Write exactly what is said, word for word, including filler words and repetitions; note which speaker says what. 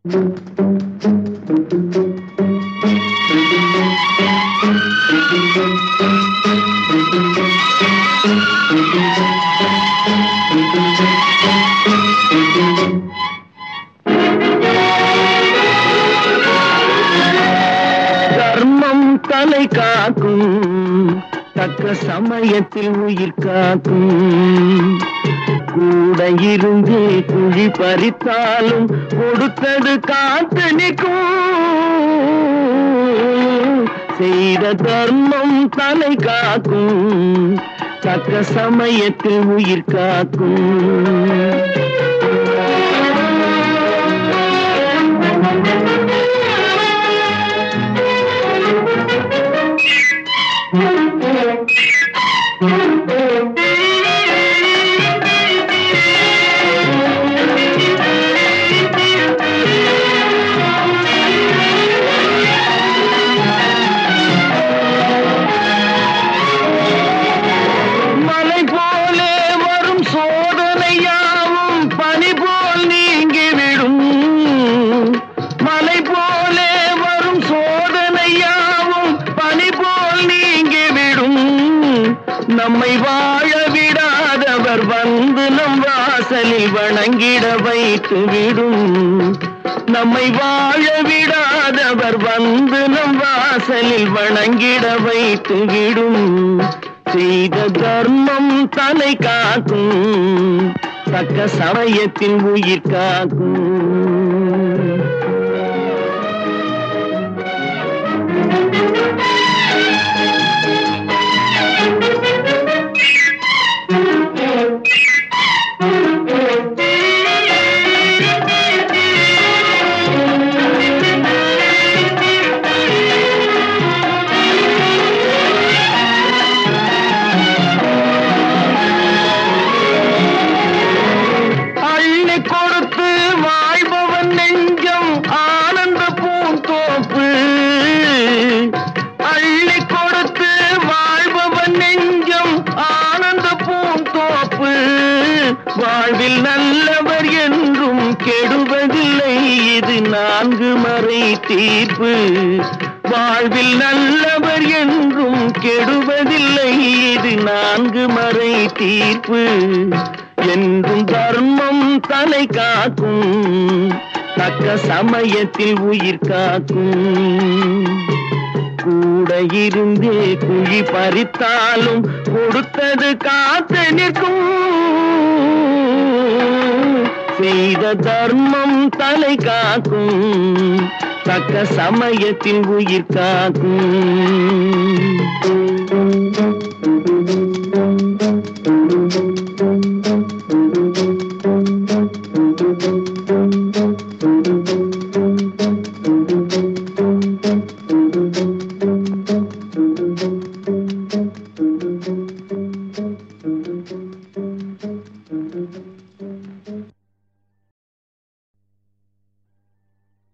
Speaker 1: தர்மம் தலை காக்கும், தக்க சமயத்தில் உயிர் காக்கும். கூட இருந்து குழி பறித்தாலும் கொடுத்தது காத்து நிற்கும். செய்த தர்மம் தலை காக்கும், தக்க சமயத்தில் உயிர் காக்கும். நம்மை வாழ விடாதவர் வந்து நம் வாசலில் வணங்கிட வைத்து விடும். நம்மை வாழ விடாதவர் வந்து நம் வாசலில் வணங்கிட வைத்து விடும். செய்த தர்மம் தலை காக்கும், தக்க சமயத்தில் உயிர் காக்கும். வாழ்வில் நல்லவர் என்றும் கெடுவதில்லை, இது நான்கு மறை தீர்ப்பு. வாழ்வில் நல்லவர் என்றும் கெடுவதில்லை, இது நான்கு மறை தீர்ப்பு. என்றும் தர்மம் தலை காக்கும், தக்க சமயத்தில் உயிர் காக்கும். கூட இருந்தே குழி பறித்தாலும் கொடுத்தது காத்து நிற்கும். செய்த தர்மம் தலை காக்கும், தக்க சமயத்தில் உயிர் காக்கும்.
Speaker 2: Thank you.